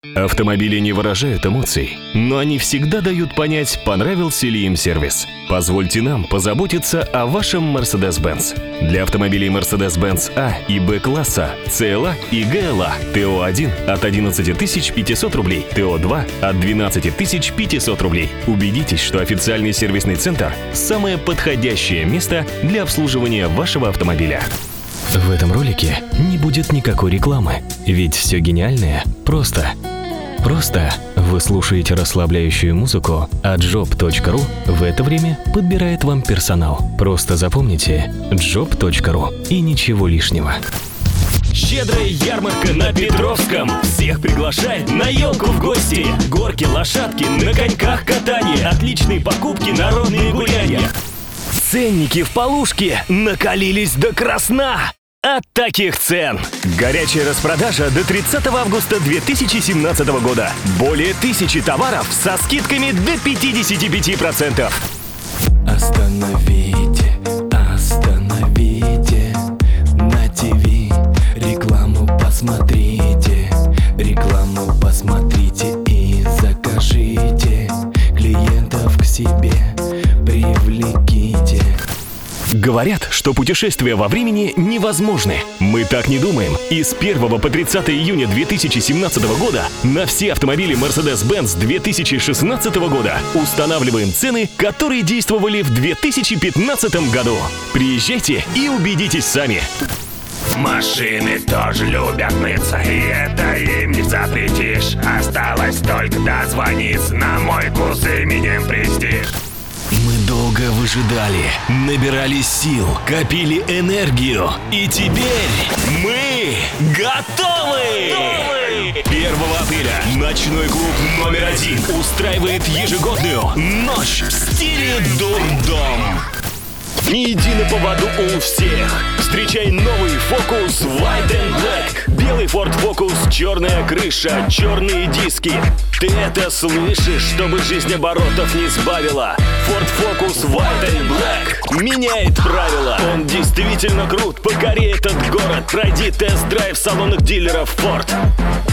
Автомобили не выражают эмоций, но они всегда дают понять, понравился ли им сервис. Позвольте нам позаботиться о вашем Mercedes-Benz. Для автомобилей Mercedes-Benz А и Б класса, CLA и GLA ТО-1 от 11 500 рублей, ТО-2 от 12 500 рублей. Убедитесь, что официальный сервисный центр – самое подходящее место для обслуживания вашего автомобиля. В этом ролике не будет никакой рекламы, ведь все гениальное просто. Просто вы слушаете расслабляющую музыку, а job.ru в это время подбирает вам персонал. Просто запомните job.ru и ничего лишнего. Щедрая ярмарка на Петровском всех приглашает на елку в гости. Горки, лошадки, на коньках катание, отличные покупки, народные гуляния. Ценники в Полушке накалились до красна! От таких цен! Горячая распродажа до 30 августа 2017 года. Более 1000 товаров со скидками до 55%. Остановите, остановите, на ТВ рекламу посмотрите, рекламу посмотрите и закажите, клиентов к себе привлеките. Говорят, что путешествия во времени невозможны. Мы так не думаем. И с 1 по 30 июня 2017 года на все автомобили Mercedes-Benz 2016 года устанавливаем цены, которые действовали в 2015 году. Приезжайте и убедитесь сами. Машины тоже любят мыться, и это им не запретишь. Осталось только дозвониться на мойку с именем Престиж. Мы долго выжидали, набирали сил, копили энергию, и теперь мы готовы! 1 апреля ночной клуб номер 1 устраивает ежегодную ночь в стиле дурдом. Не иди на поводу у всех. Встречай новый Focus White and Black. Белый Ford Focus, черная крыша, черные диски. Ты это слышишь, чтобы жизнь оборотов не сбавила? Ford Focus White and Black меняет правила. Он действительно крут, покори этот город. Пройди тест-драйв в салонах дилеров Ford.